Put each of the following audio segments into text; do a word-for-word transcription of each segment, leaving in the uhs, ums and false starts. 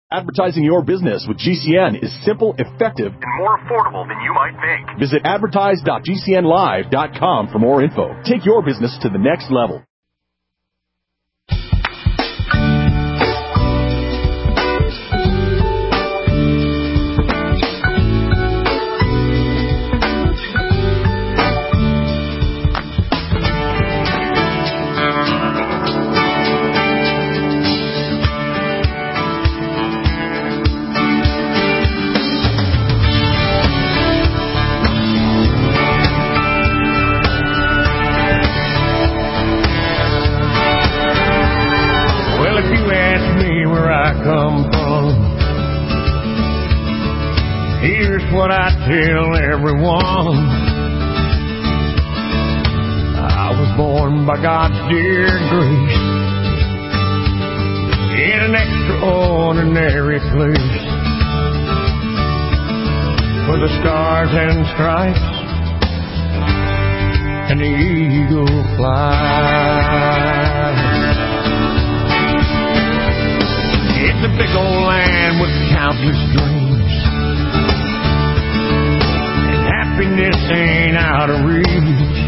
Advertising your business with G C N is simple, effective, and more affordable than you might think. Visit advertise dot g c n live dot com for more info. Take your business to the next level. What I tell everyone, I was born by God's dear grace in an extraordinary place where the stars and stripes and the eagle flies. It's a big old land with countless dreams. Happiness ain't out of reach.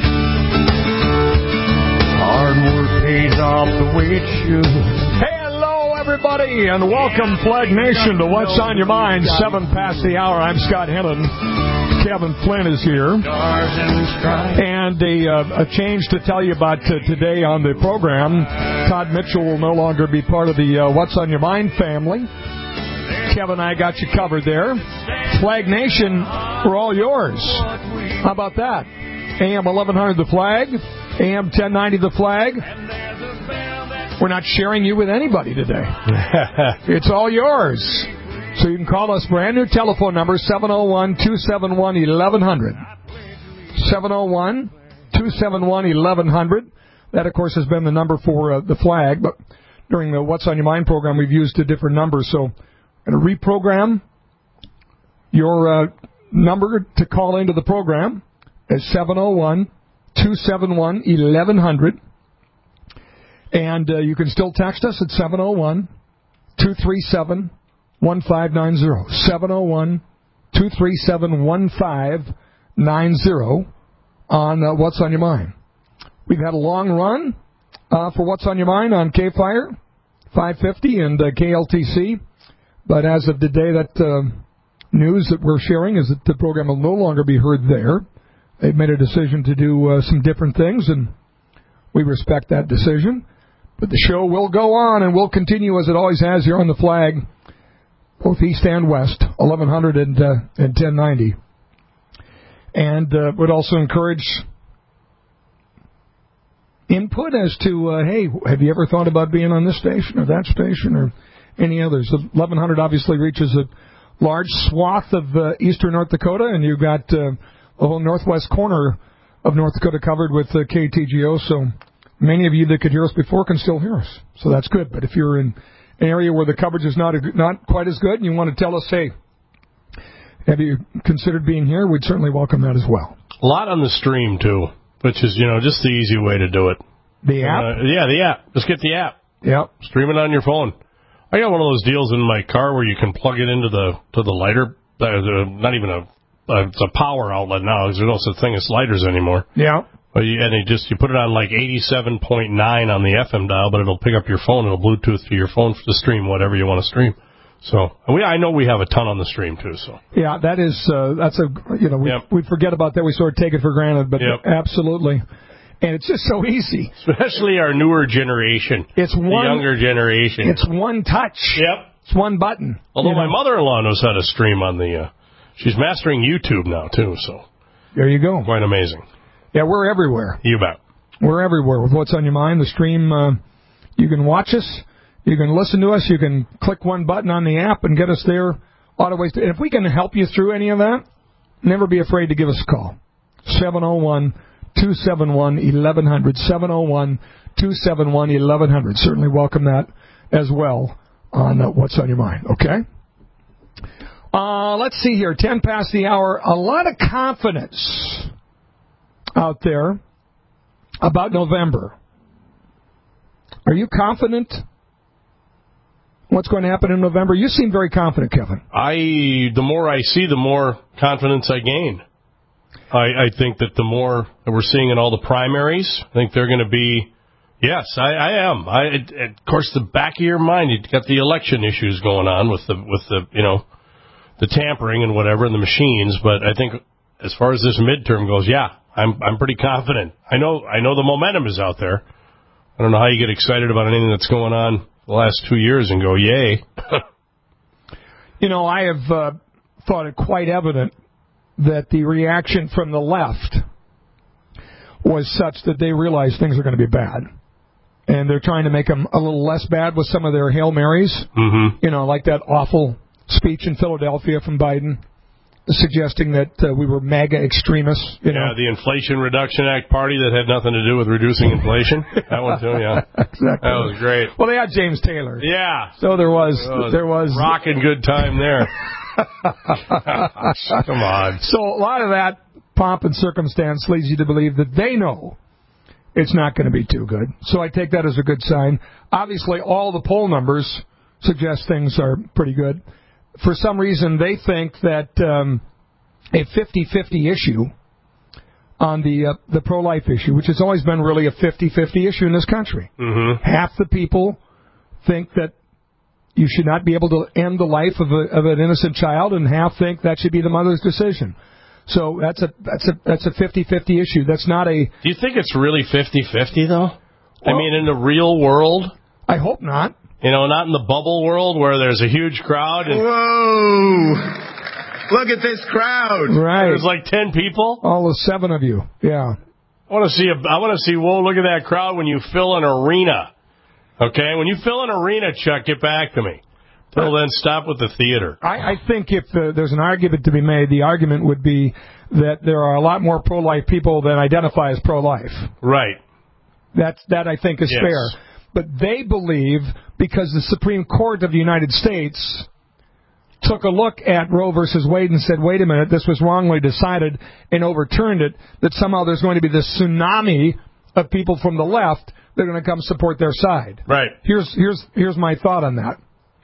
Hard work pays off the way it should. Hello, everybody, and welcome, Flag Nation, to What's on Your Mind. Seven past the hour. I'm Scott Hennon. Kevin Flynn is here. And a, uh, a change to tell you about uh, today on the program. Todd Mitchell will no longer be part of the uh, What's on Your Mind family. Kevin and I got you covered there. Flag Nation, we're all yours. How about that? A M eleven hundred The Flag, A M ten ninety The Flag. We're not sharing you with anybody today. It's all yours. So you can call us, brand new telephone number, seven oh one, two seven one, eleven hundred. seven oh one, two seven one, eleven hundred. That, of course, has been the number for uh, the Flag, but during the What's on Your Mind program, we've used a different number, so I'm going to reprogram your uh, number to call into the program is seven oh one, two seven one, eleven hundred. And uh, you can still text us at seven oh one, two three seven, one five nine zero. seven oh one, two three seven, one five nine zero on uh, What's on Your Mind. We've had a long run uh, for What's on Your Mind on K-Fire, five fifty, and uh, K L T C. But as of today, that uh, news that we're sharing is that the program will no longer be heard there. They've made a decision to do uh, some different things, and we respect that decision. But the show will go on and will continue as it always has here on the Flag, both east and west, eleven hundred and, uh, and ten ninety. And uh, would also encourage input as to, uh, hey, have you ever thought about being on this station or that station or any others? eleven hundred obviously reaches a large swath of uh, eastern North Dakota, and you've got uh, the whole northwest corner of North Dakota covered with uh, K T G O, so many of you that could hear us before can still hear us, so that's good. But if you're in an area where the coverage is not a, not quite as good and you want to tell us, hey, have you considered being here, we'd certainly welcome that as well. A lot on the stream, too, which is, you know, just the easy way to do it. The app? Uh, yeah, the app. Just get the app. Yep. Stream it on your phone. I got one of those deals in my car where you can plug it into the to the lighter. Uh, not even a, uh, it's a power outlet now. There's no such thing as lighters anymore. Yeah. But you, and you just you put it on like eighty-seven point nine on the F M dial, but it'll pick up your phone. It'll Bluetooth to your phone to stream whatever you want to stream. So we, I know we have a ton on the stream too. So yeah, that is uh, that's a you know we yep. we forget about that. We sort of take it for granted, but yep. absolutely. And it's just so easy. Especially our newer generation. It's one, the younger generation. It's one touch. Yep. It's one button. Although you my know? mother-in-law knows how to stream on the, uh, she's mastering YouTube now, too, so. There you go. Quite amazing. Yeah, we're everywhere. You bet. We're everywhere with What's on Your Mind. The stream, uh, you can watch us. You can listen to us. You can click one button on the app and get us there. Autoways. And if we can help you through any of that, never be afraid to give us a call. seven oh one, two seven one, eleven hundred. seven oh one, two seven one, eleven hundred. Certainly welcome that as well on uh, What's on Your Mind. Okay? Uh, let's see here. ten past the hour. A lot of confidence out there about November. Are you confident what's going to happen in November? You seem very confident, Kevin. I the more I see, the more confidence I gain. I, I think that the more that we're seeing in all the primaries, I think they're going to be. Yes, I, I am. I, it, of course, the back of your mind, you've got the election issues going on with the with the you know the tampering and whatever and the machines. But I think as far as this midterm goes, yeah, I'm I'm pretty confident. I know I know the momentum is out there. I don't know how you get excited about anything that's going on the last two years and go, yay. You know, I have uh, thought it quite evident that the reaction from the left was such that they realize things are going to be bad. And they're trying to make them a little less bad with some of their Hail Marys. Mm-hmm. You know, like that awful speech in Philadelphia from Biden, suggesting that uh, we were MAGA extremists. You yeah, know? The Inflation Reduction Act party that had nothing to do with reducing inflation. That one too, yeah. Exactly. That was great. Well, they had James Taylor. Yeah. So there was, was there was rocking good time there. Come on. So a lot of that pomp and circumstance leads you to believe that they know it's not going to be too good. So I take that as a good sign. Obviously, all the poll numbers suggest things are pretty good. For some reason, they think that um, a fifty-fifty issue on the uh, the pro-life issue, which has always been really a fifty-fifty issue in this country. Mm-hmm. Half the people think that you should not be able to end the life of, a, of an innocent child, and half think that should be the mother's decision. So that's a that's a that's a fifty-fifty issue. That's not a. Do you think it's really fifty-fifty though? Well, I mean, in the real world. I hope not. You know, not in the bubble world where there's a huge crowd. And whoa! Look at this crowd. Right. There's like ten people. All the seven of you. Yeah. I want to see. A, I want to see. Whoa! Look at that crowd when you fill an arena. Okay, when you fill an arena, Chuck, get back to me. Till then, stop with the theater. I, I think if uh, there's an argument to be made, the argument would be that there are a lot more pro-life people than identify as pro-life. Right. That's, that, I think, is yes. fair. But they believe, because the Supreme Court of the United States took a look at Roe versus Wade and said, wait a minute, this was wrongly decided, and overturned it, that somehow there's going to be this tsunami of people from the left that are going to come support their side. Right. Here's, here's, here's my thought on that.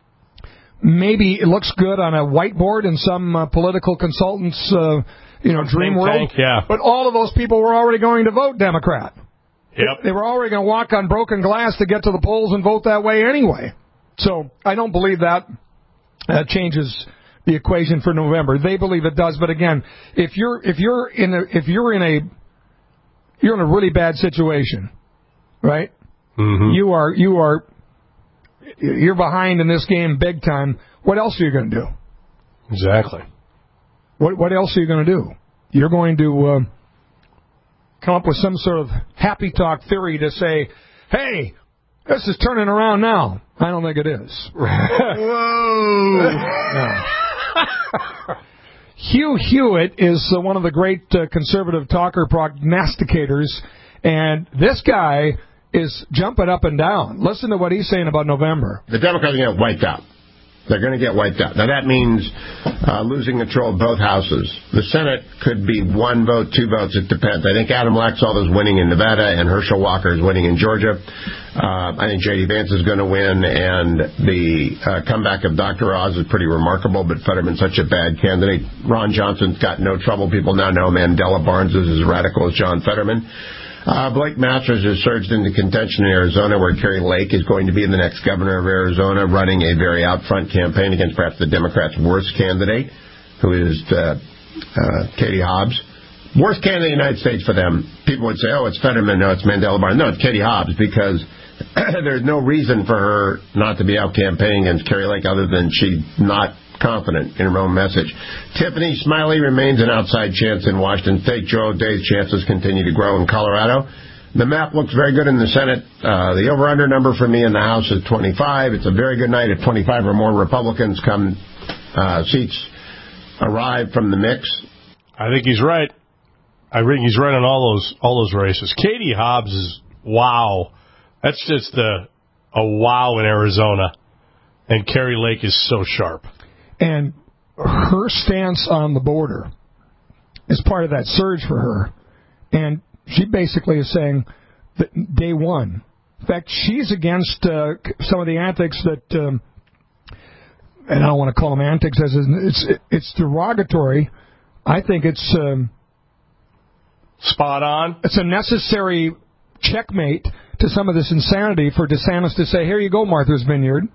Maybe it looks good on a whiteboard in some uh, political consultant's, uh, you know, dream world. Tank, yeah. But all of those people were already going to vote Democrat. Yep. They were already going to walk on broken glass to get to the polls and vote that way anyway. So I don't believe that uh, changes the equation for November. They believe it does, but again, if you're if you're in a if you're in a you're in a really bad situation, right? Mm-hmm. You are you are. You're behind in this game big time. What else are you going to do? Exactly. What What else are you going to do? You're going to uh, come up with some sort of happy talk theory to say, hey, this is turning around now. I don't think it is. Whoa! No. Hugh Hewitt is uh, one of the great uh, conservative talker prognosticators, and this guy is jumping up and down. Listen to what he's saying about November. The Democrats are going to get wiped out. They're going to get wiped out. Now, that means uh, losing control of both houses. The Senate could be one vote, two votes. It depends. I think Adam Laxalt is winning in Nevada, and Herschel Walker is winning in Georgia. Uh, I think J D Vance is going to win, and the uh, comeback of Doctor Oz is pretty remarkable, but Fetterman's such a bad candidate. Ron Johnson's got no trouble. People now know Mandela Barnes is as radical as John Fetterman. Uh, Blake Masters has surged into contention in Arizona, where Kerry Lake is going to be the next governor of Arizona, running a very out-front campaign against perhaps the Democrats' worst candidate, who is uh, uh, Katie Hobbs. Worst candidate in the United States for them. People would say, oh, it's Fetterman, no, it's Mandela Barnes. No, it's Katie Hobbs, because there's no reason for her not to be out campaigning against Kerry Lake other than she's not confident in her own message. Tiffany Smiley remains an outside chance in Washington State. Joe O'Dea's chances continue to grow in Colorado. The map looks very good in the Senate. Uh, the over-under number for me in the House is twenty-five. It's a very good night if twenty-five or more Republicans come, uh, seats arrive from the mix. I think he's right. I think he's right on all those all those races. Katie Hobbs is wow. That's just a, a wow in Arizona. And Kerry Lake is so sharp. And her stance on the border is part of that surge for her. And she basically is saying that day one. In fact, she's against uh, some of the antics that um, and I don't want to call them antics, as it's it's derogatory. I think it's um, spot on. It's a necessary checkmate to some of this insanity for DeSantis to say, "Here you go, Martha's Vineyard,"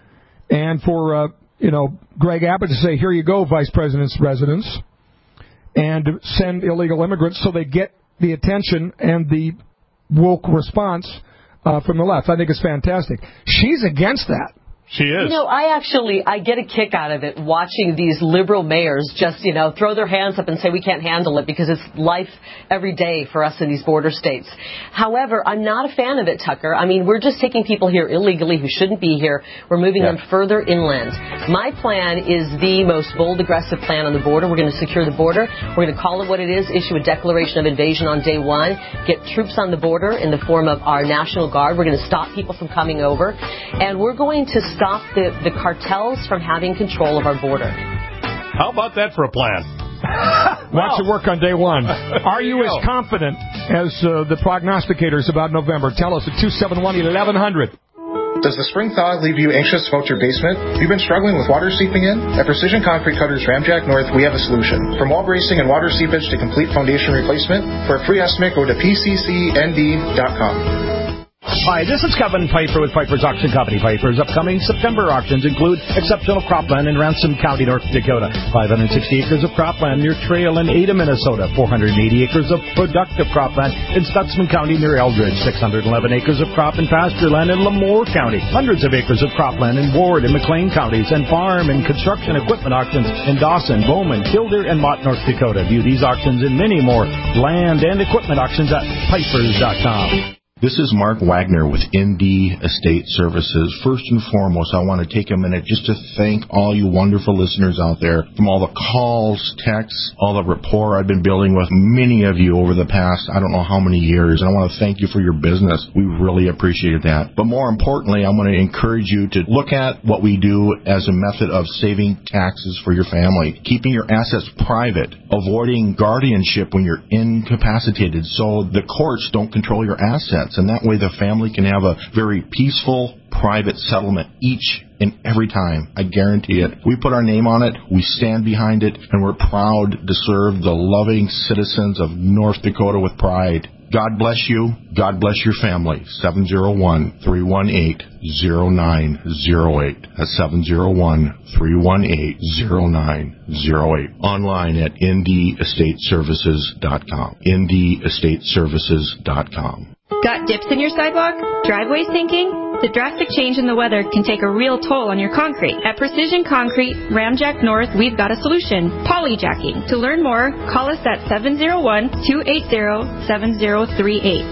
and for uh, you know Greg Abbott to say, "Here you go, Vice President's residence," and to send illegal immigrants so they get the attention and the woke response uh, from the left. I think it's fantastic. She's against that. She is. You know, I actually, I get a kick out of it watching these liberal mayors just, you know, throw their hands up and say we can't handle it because it's life every day for us in these border states. However, I'm not a fan of it, Tucker. I mean, we're just taking people here illegally who shouldn't be here. We're moving yeah. them further inland. My plan is the most bold, aggressive plan on the border. We're going to secure the border. We're going to call it what it is, issue a declaration of invasion on day one, get troops on the border in the form of our National Guard. We're going to stop people from coming over, and we're going to stop the, the cartels from having control of our border. How about that for a plan? Watch it work on day one. Are you as confident as uh, the prognosticators about November? Tell us at two seven one, eleven hundred. Does the spring thaw leave you anxious about your basement? You've been struggling with water seeping in? At Precision Concrete Cutters Ramjack North, we have a solution. From wall bracing and water seepage to complete foundation replacement, for a free estimate, go to P C C N D dot com. Hi, this is Kevin Piper with Piper's Auction Company. Piper's upcoming September auctions include exceptional cropland in Ransom County, North Dakota, five hundred sixty acres of cropland near Trail in Ada, Minnesota, four hundred eighty acres of productive cropland in Stutzman County near Eldridge, six hundred eleven acres of crop and pasture land in Lemoore County, hundreds of acres of cropland in Ward and McLean counties, and farm and construction equipment auctions in Dawson, Bowman, Kildare, and Mott, North Dakota. View these auctions and many more land and equipment auctions at pipers dot com. This is Mark Wagner with N D Estate Services. First and foremost, I want to take a minute just to thank all you wonderful listeners out there from all the calls, texts, all the rapport I've been building with many of you over the past, I don't know how many years. And I want to thank you for your business. We really appreciate that. But more importantly, I want to encourage you to look at what we do as a method of saving taxes for your family, keeping your assets private, avoiding guardianship when you're incapacitated so the courts don't control your assets. And that way the family can have a very peaceful, private settlement each and every time. I guarantee it. We put our name on it, we stand behind it, and we're proud to serve the loving citizens of North Dakota with pride. God bless you. God bless your family. seven oh one, three one eight, oh nine oh eight. That's seven oh one, three one eight, oh nine oh eight. Online at N D estate services dot com. N D estate services dot com. Got dips in your sidewalk? Driveway sinking? The drastic change in the weather can take a real toll on your concrete. At Precision Concrete, Ramjack North, we've got a solution. Polyjacking. To learn more, call us at seven oh one, two eight oh, seven oh three eight.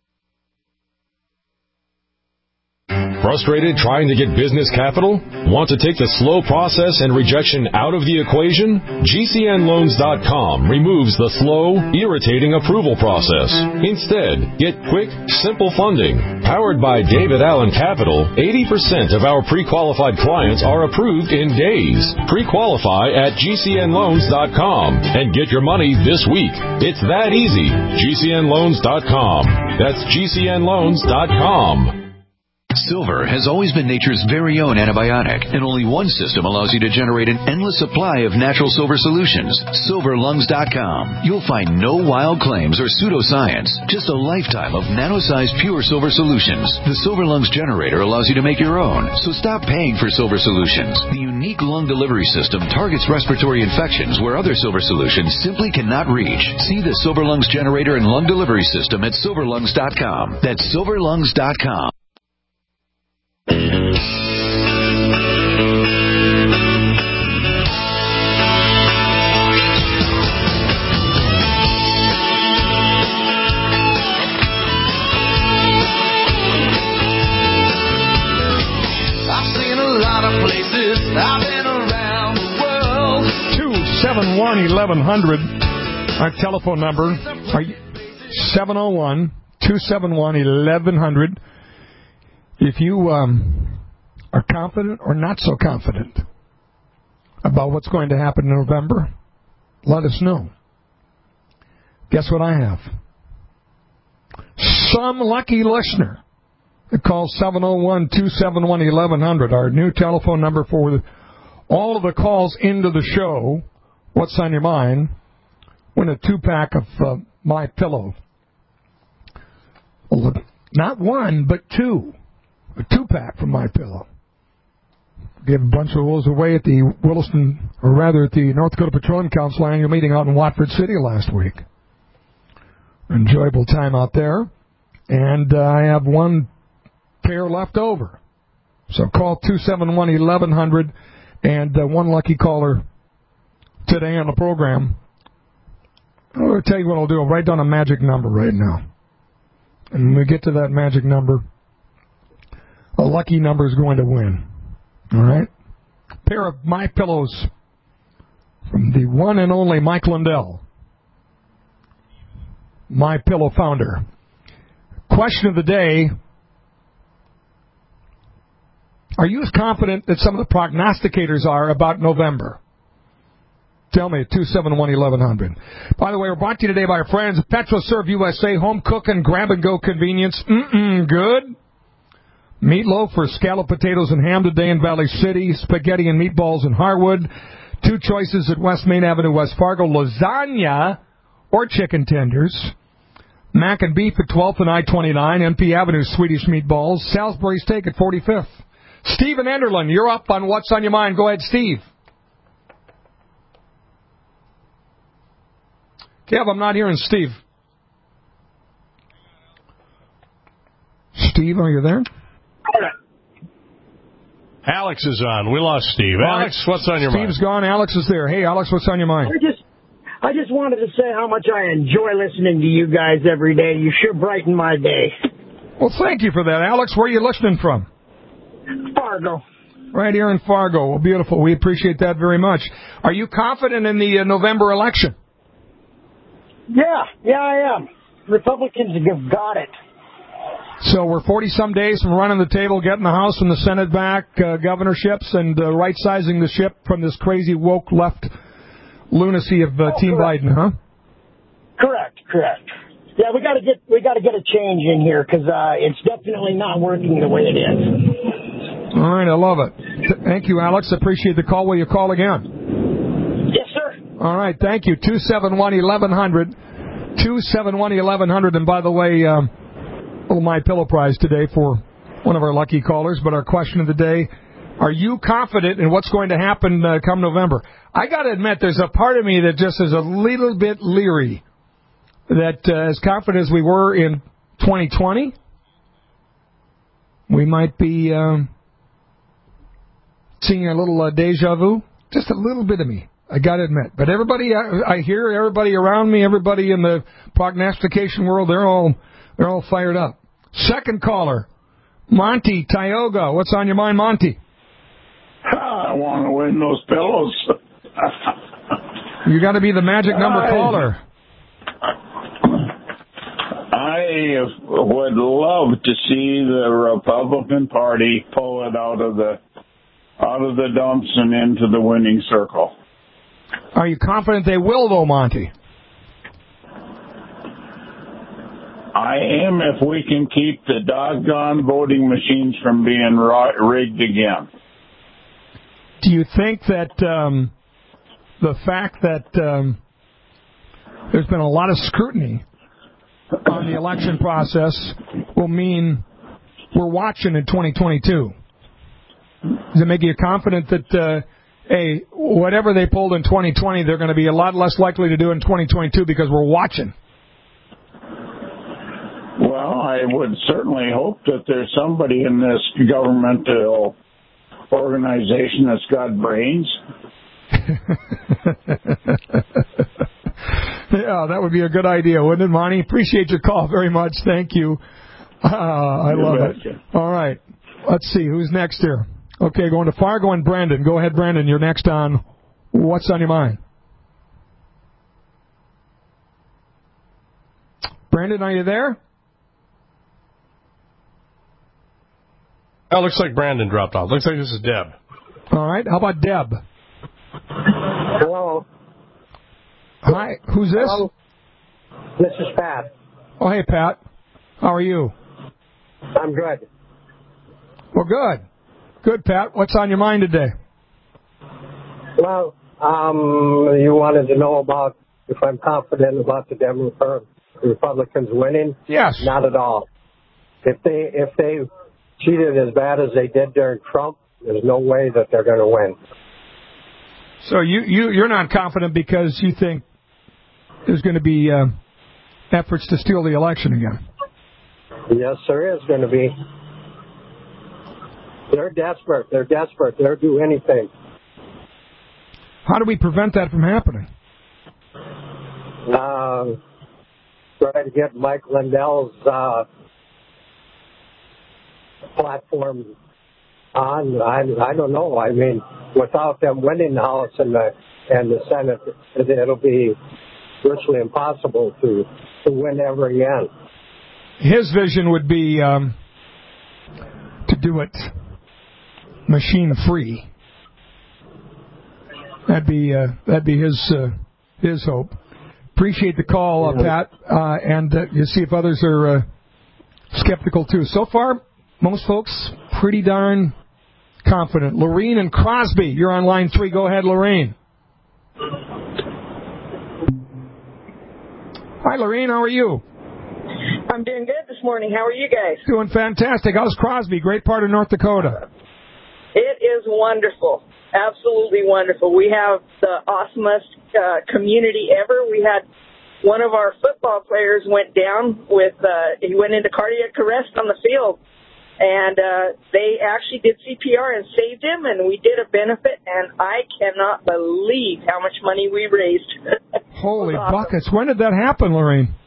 Frustrated trying to get business capital? Want to take the slow process and rejection out of the equation? G C N loans dot com removes the slow, irritating approval process. Instead, get quick, simple funding. Powered by David Allen Capital, eighty percent of our pre-qualified clients are approved in days. Pre-qualify at G C N loans dot com and get your money this week. It's that easy. G C N loans dot com. That's G C N loans dot com. Silver has always been nature's very own antibiotic, and only one system allows you to generate an endless supply of natural silver solutions. Silver Lungs dot com. You'll find no wild claims or pseudoscience, just a lifetime of nano-sized pure silver solutions. The Silver Lungs generator allows you to make your own, so stop paying for silver solutions. The unique lung delivery system targets respiratory infections where other silver solutions simply cannot reach. See the Silver Lungs generator and lung delivery system at Silver Lungs dot com. That's Silver Lungs dot com. seven one, eleven hundred. Our telephone number, seven oh one, two seven one, eleven hundred. If you um, are confident or not so confident about what's going to happen in November, let us know. Guess what I have? Some lucky listener that calls seven oh one, two seven one, eleven hundred, our new telephone number for all of the calls into the show, What's on Your Mind, win a two-pack of uh, My Pillow. Not one, but two. A two-pack from My Pillow. Gave a bunch of those away at the Williston, or rather at the North Dakota Petroleum Council annual meeting out in Watford City last week. Enjoyable time out there. And uh, I have one pair left over. So call two seven one, eleven hundred and uh, one lucky caller today on the program. I'll tell you what I'll do. I'll write down a magic number right now. And when we get to that magic number, a lucky number is going to win. All right? A pair of My Pillows from the one and only Mike Lindell, My Pillow founder. Question of the day: are you as confident that some of the prognosticators are about November? Tell me at two seven one, eleven hundred. By the way, we're brought to you today by our friends at PetroServe U S A. Home cooking, grab-and-go convenience. Mm-mm, good. Meatloaf for scalloped potatoes and ham today in Valley City. Spaghetti and meatballs in Harwood. Two choices at West Main Avenue, West Fargo. Lasagna or chicken tenders. Mac and beef at twelfth and I twenty-nine. M P Avenue, Swedish meatballs. Salisbury steak at forty-fifth. Steve in Enderlin, you're up on What's on Your Mind. Go ahead, Steve. Kev, I'm not hearing Steve. Steve, are you there? Alex is on. We lost Steve. All Alex, right. what's on your Steve's mind? gone. Alex is there. Hey, Alex, what's on your mind? I just, I just wanted to say how much I enjoy listening to you guys every day. You sure brighten my day. Well, thank you for that, Alex. Where are you listening from? Fargo. Right here in Fargo. Well, beautiful. We appreciate that very much. Are you confident in the uh, November election? Yeah, yeah, I am. Republicans have got it. So we're forty-some days from running the table, getting the House and the Senate back, uh, governorships, and uh, right-sizing the ship from this crazy woke left lunacy of uh, oh, Team correct. Biden, huh? Correct, correct. Yeah, we got to get we got to get a change in here because uh, it's definitely not working the way it is. All right, I love it. Thank you, Alex. Appreciate the call. Will you call again? Yes, sir. All right, thank you. two seven one, eleven hundred. two seven one, eleven hundred. And by the way, um, little My Pillow prize today for one of our lucky callers. But our question of the day: are you confident in what's going to happen uh, come November? I got to admit, there's a part of me that just is a little bit leery that uh, as confident as we were in twenty twenty, we might be um, seeing a little uh, deja vu. Just a little bit of me, I got to admit. But everybody, I, I hear everybody around me, everybody in the prognostication world, they're all they're all fired up. Second caller, Monty Tioga. What's on your mind, Monty? I want to win those pillows. You got to be the magic number I, caller. I would love to see the Republican Party pull it out of the out of the dumps and into the winning circle. Are you confident they will, though, Monty? I am, if we can keep the doggone voting machines from being rigged again. Do you think that um, the fact that um, there's been a lot of scrutiny on the election process will mean we're watching in twenty twenty-two? Does it make you confident that, uh, hey, whatever they pulled in twenty twenty, they're going to be a lot less likely to do in twenty twenty-two because we're watching? Well, I would certainly hope that there's somebody in this governmental organization that's got brains. Yeah, that would be a good idea, wouldn't it, Monty? Appreciate your call very much. Thank you. Uh, I You love betcha. it. All right. Let's see. Who's next here? Okay, going to Fargo and Brandon. Go ahead, Brandon. You're next on What's on Your Mind? Brandon, are you there? Oh, looks like Brandon dropped off. Looks like this is Deb. All right. How about Deb? Hello. Hi. Who's this? Hello. This is Pat. Oh, hey, Pat. How are you? I'm good. Well, good. Good, Pat. What's on your mind today? Well, um, you wanted to know about if I'm confident about the Democrats, Republicans winning? Yes. Not at all. If they if they cheated as bad as they did during Trump, there's no way that they're going to win. So you, you, you're not confident because you think there's going to be uh, efforts to steal the election again? Yes, there is going to be. They're desperate. They're desperate. They'll do anything. How do we prevent that from happening? Uh, try to get Mike Lindell's uh, platform on. I, I don't know. I mean, without them winning the House and the and the Senate, it, it'll be virtually impossible to to win ever again. His vision would be um, to do it machine-free. That'd be uh, that'd be his uh, his hope. Appreciate the call, uh, Pat, uh, and uh, you see if others are uh, skeptical too. So far, most folks pretty darn confident. Lorene and Crosby, you're on line three. Go ahead, Lorene. Hi, Lorene. How are you? I'm doing good this morning. How are you guys? Doing fantastic. How's Crosby? Great part of North Dakota. It is wonderful. Absolutely wonderful. We have the awesomest uh, community ever. We had one of our football players went down with, uh, he went into cardiac arrest on the field. And uh, they actually did C P R and saved him, and we did a benefit, and I cannot believe how much money we raised. Holy awesome. buckets. When did that happen, Lorene?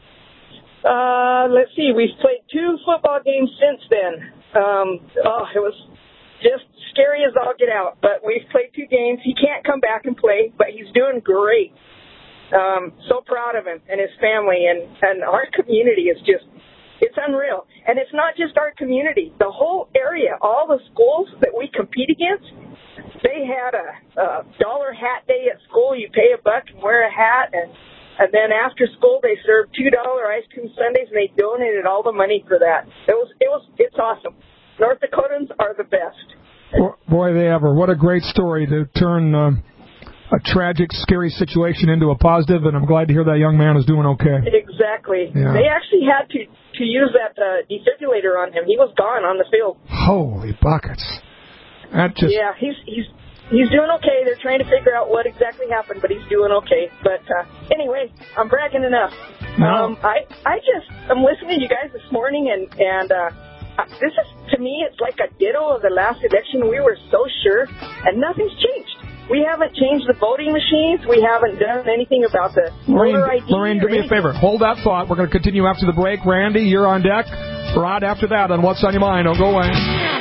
Uh, let's see. We've played two football games since then. Um, oh, it was just scary as all get out. But we've played two games. He can't come back and play, but he's doing great. Um, so proud of him and his family. And, and our community is just, it's unreal. And it's not just our community. The whole area, all the schools that we compete against, they had a, a dollar hat day at school. You pay a buck and wear a hat, and And then after school, they served two dollar ice cream sundaes, and they donated all the money for that. It was, it was, it's awesome. North Dakotans are the best. Boy, they ever. What a great story to turn um, a tragic, scary situation into a positive, and I'm glad to hear that young man is doing okay. Exactly. Yeah. They actually had to, to use that uh, defibrillator on him. He was gone on the field. Holy buckets. That just... Yeah, he's, he's, He's doing okay. They're trying to figure out what exactly happened, but he's doing okay. But uh, anyway, I'm bragging enough. No. Um, I I just I'm listening to you guys this morning, and and uh, this is to me it's like a ditto of the last election. We were so sure, and nothing's changed. We haven't changed the voting machines. We haven't done anything about the Lorene, voter I D. Lorene, do me a favor. Hold that thought. We're going to continue after the break. Randy, you're on deck. Rod, after that, on What's on Your Mind. Don't go away.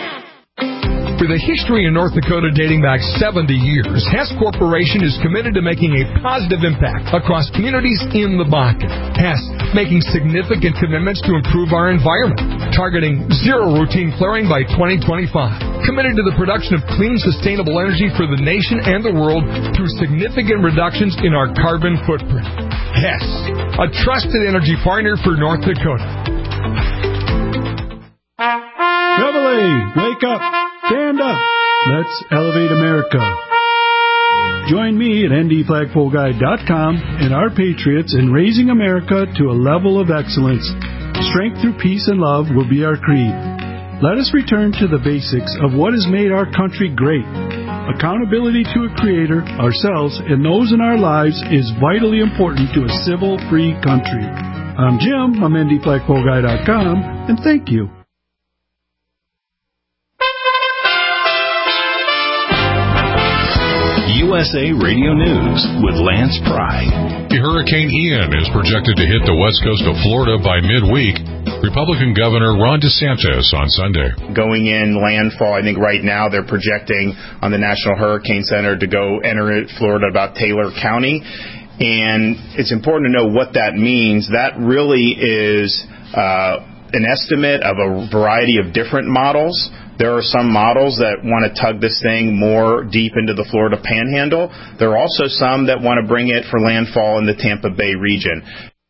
With a history in North Dakota dating back seventy years, Hess Corporation is committed to making a positive impact across communities in the Bakken. Hess making significant commitments to improve our environment, targeting zero routine flaring by twenty twenty-five. Committed to the production of clean, sustainable energy for the nation and the world through significant reductions in our carbon footprint. Hess, a trusted energy partner for North Dakota. Reveille, wake up, stand up. Let's elevate America. Join me at N D flagpole guide dot com and our patriots in raising America to a level of excellence. Strength through peace and love will be our creed. Let us return to the basics of what has made our country great. Accountability to a creator, ourselves, and those in our lives is vitally important to a civil, free country. I'm Jim, I'm N D flagpole guide dot com, and thank you. U S A Radio News with Lance Pry. Hurricane Ian is projected to hit the west coast of Florida by midweek. Republican Governor Ron DeSantis on Sunday. Going in landfall, I think right now they're projecting on the National Hurricane Center to go enter it, Florida about Taylor County. And it's important to know what that means. That really is uh, an estimate of a variety of different models. There are some models that want to tug this thing more deep into the Florida Panhandle. There are also some that want to bring it for landfall in the Tampa Bay region.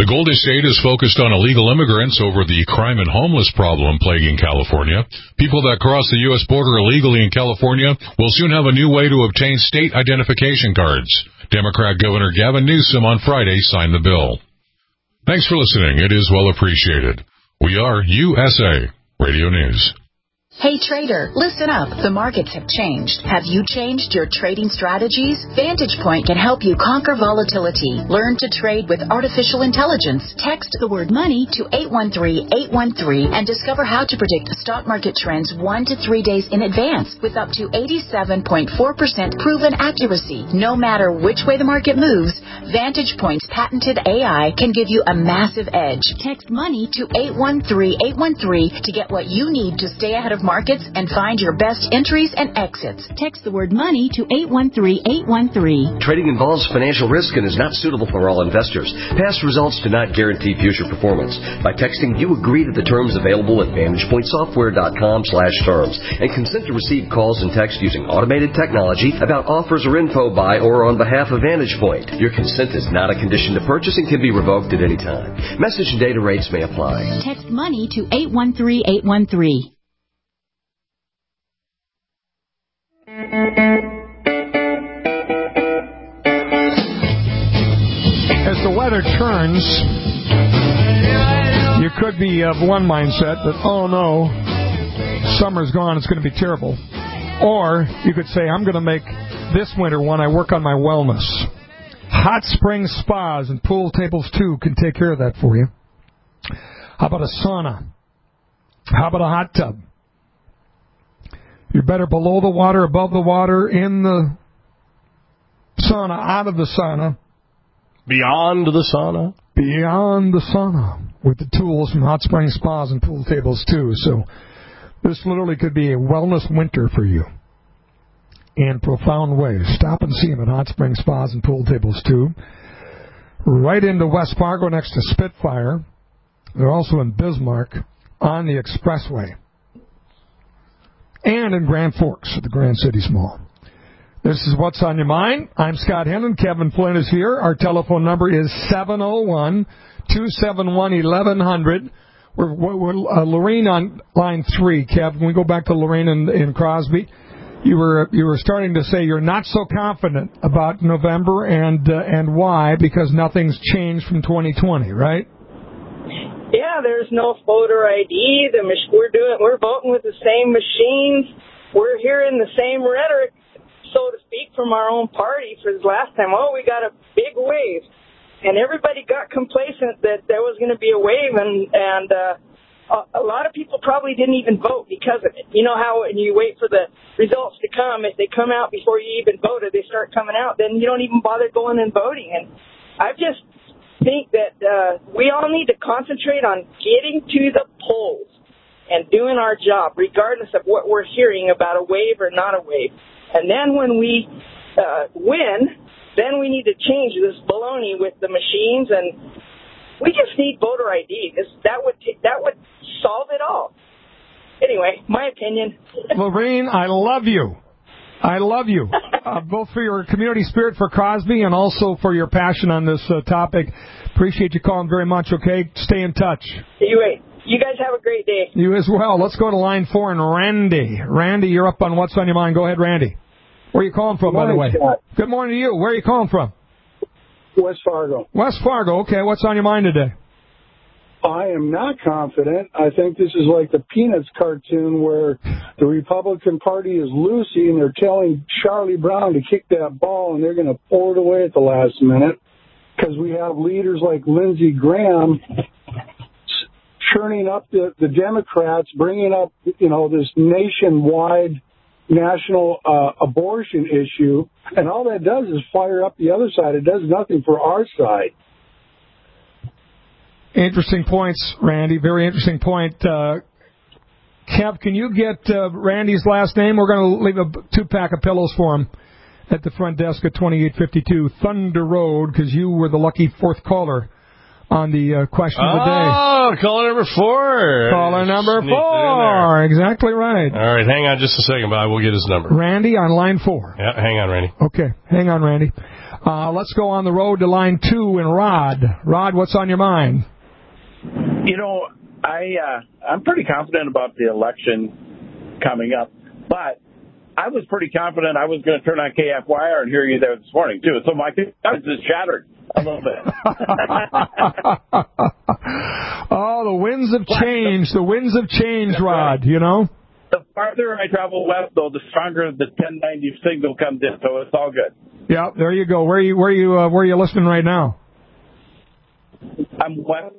The Golden State is focused on illegal immigrants over the crime and homeless problem plaguing California. People that cross the U S border illegally in California will soon have a new way to obtain state identification cards. Democrat Governor Gavin Newsom on Friday signed the bill. Thanks for listening. It is well appreciated. We are U S A Radio News. Hey trader, listen up. The markets have changed. Have you changed your trading strategies? Vantage Point can help you conquer volatility. Learn to trade with artificial intelligence. Text the word money to eight one three, eight one three and discover how to predict stock market trends one to three days in advance with up to eighty-seven point four percent proven accuracy. No matter which way the market moves, Vantage Point's patented A I can give you a massive edge. Text money to eight one three, eight one three to get what you need to stay ahead of markets and find your best entries and exits. Text the word money to eight one three, eight one three. Trading involves financial risk and is not suitable for all investors. Past results do not guarantee future performance. By texting, you agree to the terms available at vantage point software dot com slash terms and consent to receive calls and text using automated technology about offers or info by or on behalf of Vantage Point. Your consent is not a condition to purchase and can be revoked at any time. Message and data rates may apply. Text money to eight one three, eight one three. As the weather turns, you could be of one mindset that, oh no, summer's gone, it's going to be terrible. Or you could say, I'm going to make this winter one I work on my wellness. Hot spring spas and pool tables, too, can take care of that for you. How about a sauna? How about a hot tub? You're better below the water, above the water, in the sauna, out of the sauna. Beyond the sauna? Beyond the sauna. With the tools from Hot Spring Spas and pool tables, too. So this literally could be a wellness winter for you in profound ways. Stop and see them at Hot Spring Spas and pool tables, too. Right into West Fargo next to Spitfire. They're also in Bismarck on the Expressway. And in Grand Forks at the Grand Cities Mall. This is What's on Your Mind. I'm Scott Hennon. Kevin Flynn is here. Our telephone number is seven oh one, two seven one, eleven hundred. We're, we're uh, Lorraine on line three. Kev, can we go back to Lorraine in, in Crosby? You were you were starting to say you're not so confident about November and uh, and why, because nothing's changed from twenty twenty, right? Yeah, there's no voter I D. The mach- we're doing, we're voting with the same machines. We're hearing the same rhetoric, so to speak, from our own party for the last time. Oh, we got a big wave, and everybody got complacent that there was going to be a wave, and and uh, a, a lot of people probably didn't even vote because of it. You know how when you wait for the results to come, if they come out before you even voted, they start coming out, then you don't even bother going and voting. And I've just think that uh, we all need to concentrate on getting to the polls and doing our job, regardless of what we're hearing about a wave or not a wave. And then when we uh, win, then we need to change this baloney with the machines, and we just need voter I D. This, that would t- that would solve it all. Anyway, my opinion. Lorraine, I love you. I love you, uh, both for your community spirit for Crosby and also for your passion on this uh, topic. Appreciate you calling very much, okay? Stay in touch. You wait. You guys have a great day. You as well. Let's go to line four and Randy. Randy, you're up on What's on Your Mind. Go ahead, Randy. Where are you calling from, morning, by the way? Scott. Good morning to you. Where are you calling from? West Fargo. West Fargo. Okay, what's on your mind today? I am not confident. I think this is like the Peanuts cartoon where the Republican Party is Lucy and they're telling Charlie Brown to kick that ball and they're going to pull it away at the last minute because we have leaders like Lindsey Graham churning up the, the Democrats, bringing up, you know, this nationwide national uh, abortion issue, and all that does is fire up the other side. It does nothing for our side. Interesting points, Randy. Very interesting point. Uh, Kev, can you get uh, Randy's last name? We're going to leave a two-pack of pillows for him at the front desk at twenty-eight fifty-two Thunder Road, because you were the lucky fourth caller on the uh, question of the day. Oh, caller number four. Caller number four. Exactly right. All right, hang on just a second, but I will get his number. Randy on line four. Yeah, hang on, Randy. Okay, hang on, Randy. Uh, let's go on the road to line two and Rod. Rod, what's on your mind? You know, I uh, I'm pretty confident about the election coming up, but I was pretty confident I was going to turn on K F Y R and hear you there this morning too. So my confidence is shattered a little bit. Oh, the winds have changed. The winds have changed, Rod. Right. You know. The farther I travel west, though, the stronger the ten ninety signal comes in. So it's all good. Yeah, there you go. Where are you? Where are you? Uh, where are you listening right now? I'm west.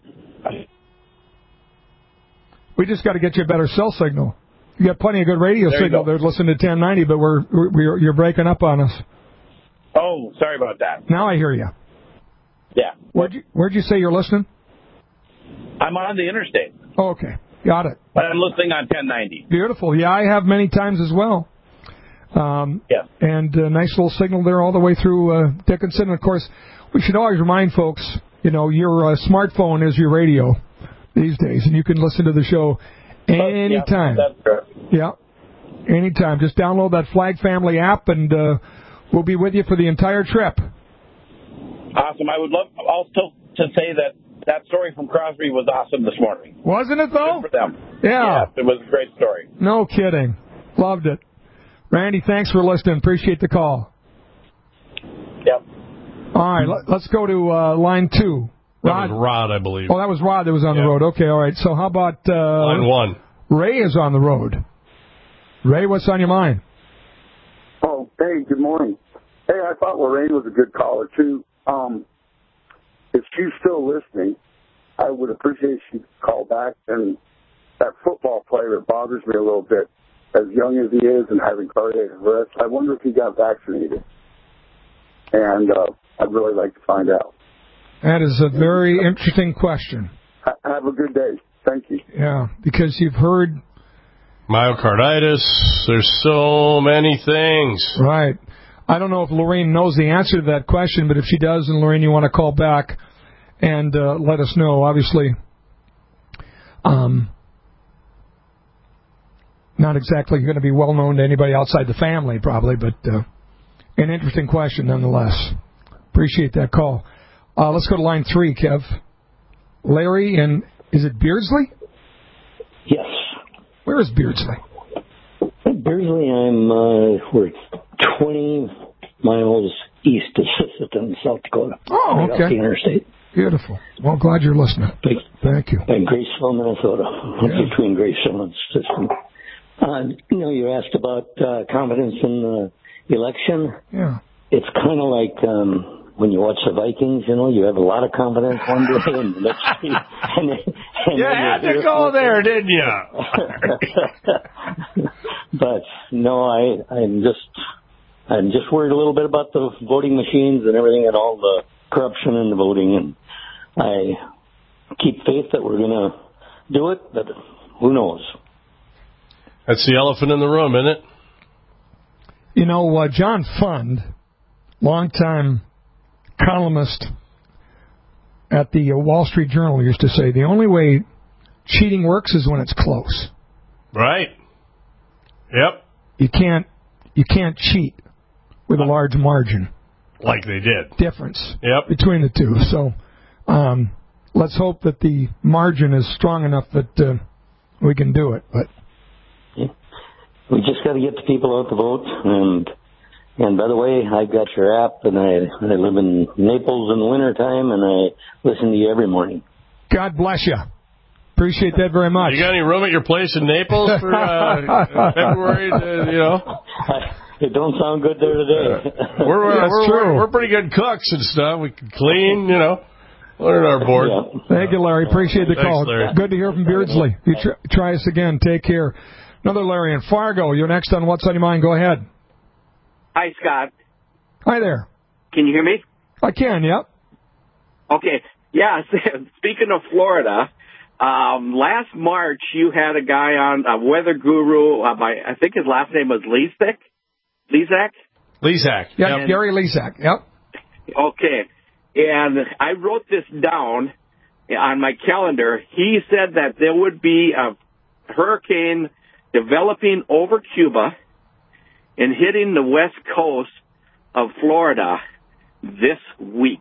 We just got to get you a better cell signal. You got plenty of good radio there signal there. Listen to ten ninety, but we're, we're you're breaking up on us. Oh, sorry about that. Now I hear you. Yeah. Where'd you Where'd you say you're listening? I'm on the interstate. Oh, okay, got it. But I'm listening on ten ninety. Beautiful. Yeah, I have many times as well. Um, yeah. And a nice little signal there all the way through uh, Dickinson. And of course, we should always remind folks, you know, your uh, smartphone is your radio these days, and you can listen to the show anytime. Oh, yeah, that's correct. Yeah, anytime. Just download that Flag Family app, and uh, we'll be with you for the entire trip. Awesome. I would love also to say that that story from Crosby was awesome this morning. Wasn't it, though? Good for them. Yeah. Yes, it was a great story. No kidding. Loved it. Randy, thanks for listening. Appreciate the call. Yep. All right, let's go to uh, line two. Rod? That was Rod, I believe. Oh, that was Rod that was on yeah. the road. Okay, all right. So how about... Uh, line one. Ray is on the road. Ray, what's on your mind? Oh, hey, good morning. Hey, I thought Lorraine was a good caller, too. Um, if she's still listening, I would appreciate if she'd call back. And that football player bothers me a little bit. As young as he is and having cardiac arrest, I wonder if he got vaccinated. And uh, I'd really like to find out. That is a very interesting question. Have a good day. Thank you. Yeah, because you've heard... myocarditis. There's so many things. Right. I don't know if Lorraine knows the answer to that question, but if she does, and Lorraine, you want to call back and uh, let us know. Obviously, um, not exactly going to be well known to anybody outside the family, probably, but uh, an interesting question nonetheless. Appreciate that call. Uh, let's go to line three, Kev. Larry, and is it Beardsley? Yes. Where is Beardsley? Beardsley, I'm uh, we're twenty miles east of Sisseton, South Dakota. Oh, right okay. Off the interstate. Beautiful. Well, glad you're listening. Big, Thank you. In Graceville, Minnesota, yeah. Between Graceville and Sisseton. Uh, you know, you asked about uh, confidence in the election. Yeah. It's kind of like um, when you watch the Vikings. You know, you have a lot of confidence one day, and the next day, and, and you had to go there, didn't you? But no, I, I'm just, I'm just worried a little bit about the voting machines and everything, and all the corruption in the voting. And I keep faith that we're going to do it, but who knows? That's the elephant in the room, isn't it? You know, uh, John Fund, longtime columnist at the uh, Wall Street Journal, used to say the only way cheating works is when it's close. Right. Yep. You can't you can't cheat with a large margin. Like they did. Difference. Yep. Between the two. So um, let's hope that the margin is strong enough that uh, we can do it. But yeah. We just got to get the people out to vote. And and by the way, I've got your app, and I I live in Naples in the wintertime, and I listen to you every morning. God bless you. Appreciate that very much. You got any room at your place in Naples for uh, February? To, you know, it don't sound good there today. we're uh, we're, we're we're pretty good cooks and stuff. We can clean, you know. We're on our board. Yeah. Thank you, Larry. Appreciate the Thanks, call. Larry. Good to hear from Beardsley. You try, try us again. Take care. Another Larry in Fargo. You're next on What's on Your Mind. Go ahead. Hi, Scott. Hi there. Can you hear me? I can. Yep. Okay. Yeah. Speaking of Florida. Um, last March, you had a guy on, a weather guru, uh, by, I think his last name was Lesak? Lesak? Lesak. Yep, and, Gary Lesak. Yep. Okay. And I wrote this down on my calendar. He said that there would be a hurricane developing over Cuba and hitting the west coast of Florida this week.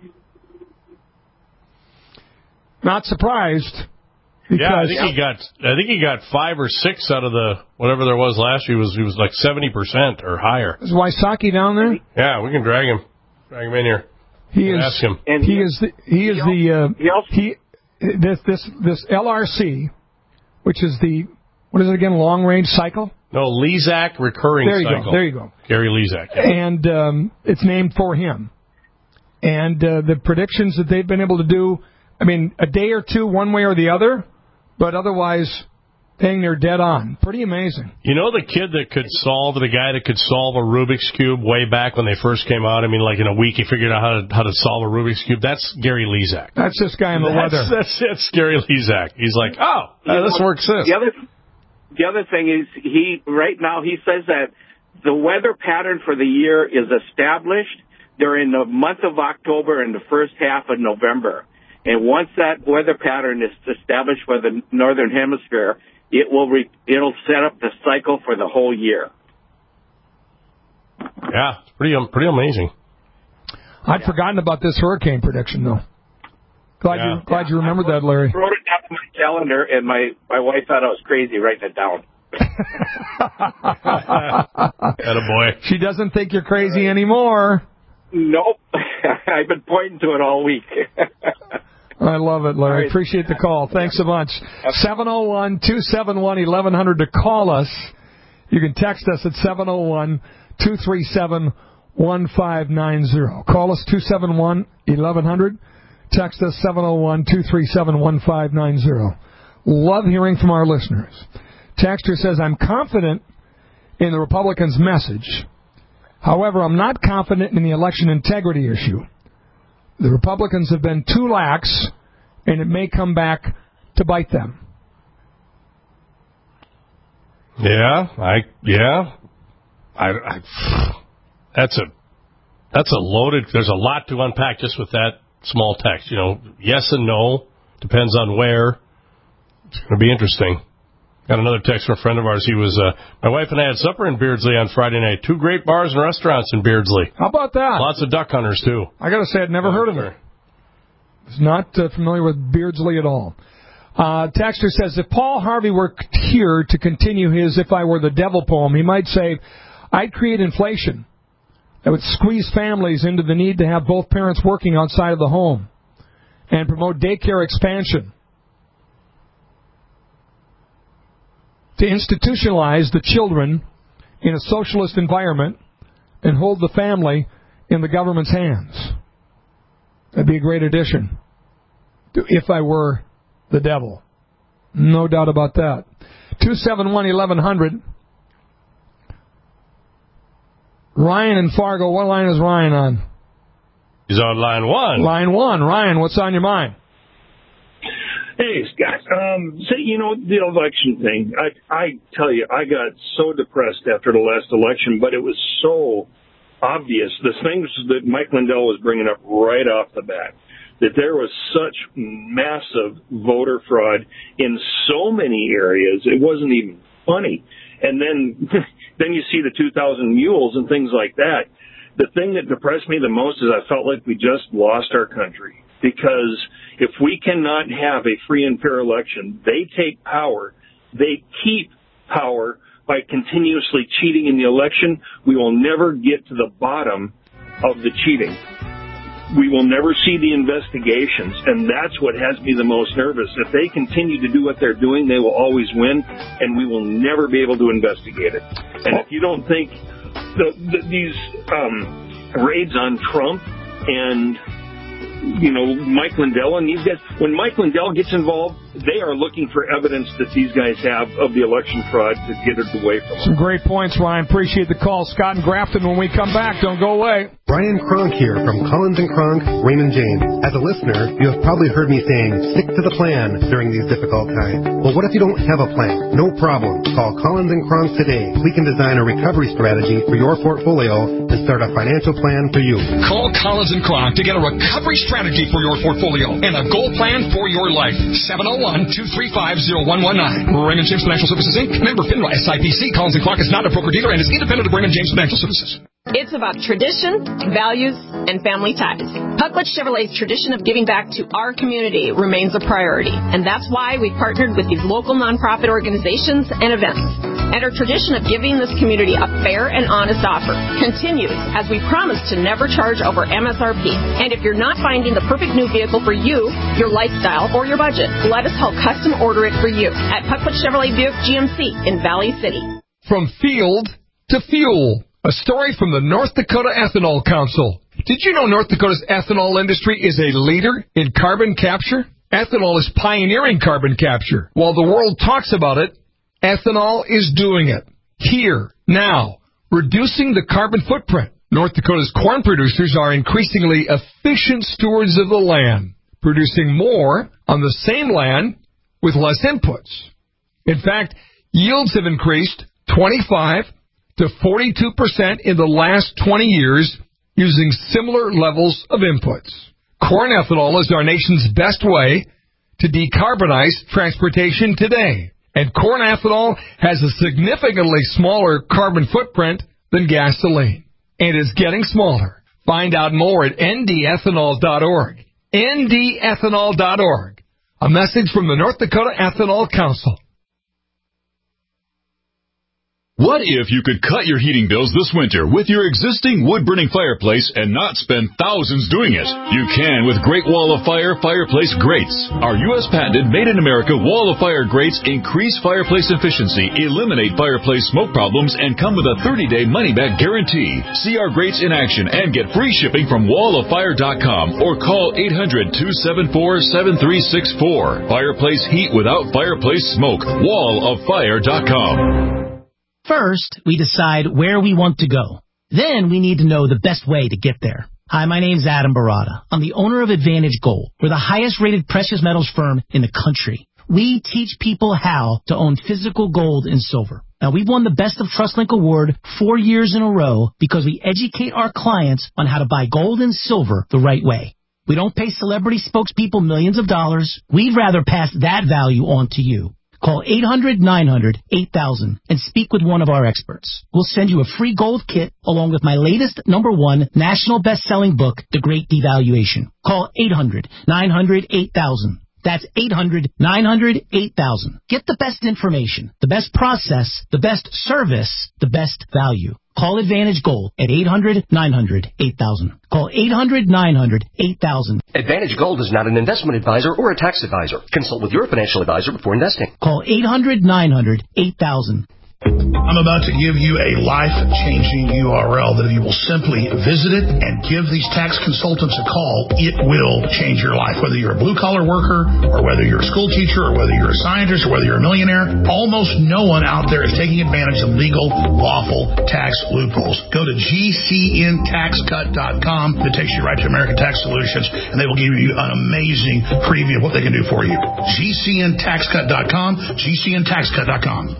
Not surprised. Because, yeah, I think he got. I think he got five or six out of the whatever there was last year. He was he was like seventy percent or higher. Is Wysocki down there? Yeah, we can drag him. Drag him in here. He is. Ask him. And he, he is. The, he is he the. Uh, he, also, he this this this L R C, which is the what is it again? Long range cycle. No, Lezak recurring there you cycle. Go, there you go. Gary Lezak. Yeah. And um, it's named for him. And uh, the predictions that they've been able to do. I mean, a day or two, one way or the other. But otherwise, dang, they're dead on. Pretty amazing. You know the kid that could solve, the guy that could solve a Rubik's Cube way back when they first came out? I mean, like in a week he figured out how to how to solve a Rubik's Cube. That's Gary Lezak. That's this guy in the that's, weather. That's, that's Gary Lezak. He's like, oh, uh, this works this. The other, the other thing is, he right now he says that the weather pattern for the year is established during the month of October and the first half of November. And once that weather pattern is established for the northern hemisphere, it will re- it'll set up the cycle for the whole year. Yeah, it's pretty pretty amazing. I'd yeah. forgotten about this hurricane prediction, though. Glad yeah. you glad yeah. you remembered I wrote, that, Larry. I wrote it down on my calendar, and my, my wife thought I was crazy writing it down. Attaboy. She doesn't think you're crazy right. anymore. Nope. I've been pointing to it all week. I love it, Larry. Right. Appreciate the call. Thanks so much. seven oh one, two seven one, eleven hundred to call us. You can text us at seven oh one, two three seven, one five nine zero. Call us two seven one, eleven hundred. Text us seven oh one, two three seven, one five nine zero. Love hearing from our listeners. Texter says, I'm confident in the Republicans' message. However, I'm not confident in the election integrity issue. The Republicans have been too lax, and it may come back to bite them. Yeah, I yeah, I, I that's a that's a loaded. There's a lot to unpack just with that small text. You know, yes and no depends on where. It's going to be interesting. Got another text from a friend of ours. He was, uh, my wife and I had supper in Beardsley on Friday night. Two great bars and restaurants in Beardsley. How about that? Lots of duck hunters, too. I got to say, I'd never oh, heard of it. Was not uh, familiar with Beardsley at all. Uh, Texter says, if Paul Harvey were here to continue his If I Were the Devil poem, he might say, I'd create inflation that would squeeze families into the need to have both parents working outside of the home and promote daycare expansion. To institutionalize the children in a socialist environment and hold the family in the government's hands. That'd be a great addition to If I Were the Devil. No doubt about that. two seven one, eleven hundred. Ryan in Fargo. What line is Ryan on? He's on line one. Line one. Ryan, what's on your mind? Hey, Scott. Um, so, you know, the election thing, I, I tell you, I got so depressed after the last election, but it was so obvious, the things that Mike Lindell was bringing up right off the bat, that there was such massive voter fraud in so many areas, it wasn't even funny. And then, then you see the two thousand mules and things like that. The thing that depressed me the most is I felt like we just lost our country. Because if we cannot have a free and fair election, they take power, they keep power by continuously cheating in the election. We will never get to the bottom of the cheating. We will never see the investigations, and that's what has me the most nervous. If they continue to do what they're doing, they will always win, and we will never be able to investigate it. And if you don't think the, the, these um, raids on Trump and you know, Mike Lindell and these guys, when Mike Lindell gets involved, they are looking for evidence that these guys have of the election fraud to get it away from them. Some great points, Ryan. Appreciate the call. Scott and Grafton, when we come back, don't go away. Brian Kronk here from Collins and Kronk, Raymond James. As a listener, you have probably heard me saying, stick to the plan during these difficult times. Well, what if you don't have a plan? No problem. Call Collins and Kronk today. We can design a recovery strategy for your portfolio and start a financial plan for you. Call Collins and Kronk to get a recovery strategy for your portfolio and a goal plan for your life. seven oh one, two three five, oh one one nine. Raymond James Financial Services, Incorporated. Member FINRA S I P C. Collins and Kronk is not a broker-dealer and is independent of Raymond James Financial Services. It's about tradition, values, and family ties. Puckwood Chevrolet's tradition of giving back to our community remains a priority, and that's why we've partnered with these local nonprofit organizations and events. And our tradition of giving this community a fair and honest offer continues as we promise to never charge over M S R P. And if you're not finding the perfect new vehicle for you, your lifestyle, or your budget, let us help custom order it for you at Puckwood Chevrolet Buick G M C in Valley City. From field to fuel. A story from the North Dakota Ethanol Council. Did you know North Dakota's ethanol industry is a leader in carbon capture? Ethanol is pioneering carbon capture. While the world talks about it, ethanol is doing it. Here, now, reducing the carbon footprint. North Dakota's corn producers are increasingly efficient stewards of the land, producing more on the same land with less inputs. In fact, yields have increased twenty-five to forty-two percent in the last twenty years using similar levels of inputs. Corn ethanol is our nation's best way to decarbonize transportation today. And corn ethanol has a significantly smaller carbon footprint than gasoline. And is getting smaller. Find out more at N D ethanol dot org. N D ethanol dot org. A message from the North Dakota Ethanol Council. What if you could cut your heating bills this winter with your existing wood-burning fireplace and not spend thousands doing it? You can with Great Wall of Fire Fireplace Grates. Our U S patented made-in-America Wall of Fire grates increase fireplace efficiency, eliminate fireplace smoke problems, and come with a thirty-day money-back guarantee. See our grates in action and get free shipping from wall of fire dot com or call eight hundred, two seven four, seven three six four. Fireplace heat without fireplace smoke. wall of fire dot com. First, we decide where we want to go. Then we need to know the best way to get there. Hi, my name's Adam Barada. I'm the owner of Advantage Gold. We're the highest rated precious metals firm in the country. We teach people how to own physical gold and silver. Now, we've won the Best of TrustLink Award four years in a row because we educate our clients on how to buy gold and silver the right way. We don't pay celebrity spokespeople millions of dollars. We'd rather pass that value on to you. Call eight hundred, nine hundred, eight thousand and speak with one of our experts. We'll send you a free gold kit along with my latest number one national best-selling book, The Great Devaluation. Call eight hundred, nine hundred, eight thousand. That's eight hundred, nine hundred, eight thousand. Get the best information, the best process, the best service, the best value. Call Advantage Gold at eight hundred, nine hundred, eight thousand. Call eight hundred, nine hundred, eight thousand. Advantage Gold is not an investment advisor or a tax advisor. Consult with your financial advisor before investing. Call eight hundred, nine hundred, eight thousand. I'm about to give you a life-changing U R L that if you will simply visit it and give these tax consultants a call, it will change your life. Whether you're a blue-collar worker or whether you're a school teacher or whether you're a scientist or whether you're a millionaire, almost no one out there is taking advantage of legal, lawful tax loopholes. Go to G C N tax cut dot com. It takes you right to American Tax Solutions, and they will give you an amazing preview of what they can do for you. G C N tax cut dot com, G C N tax cut dot com.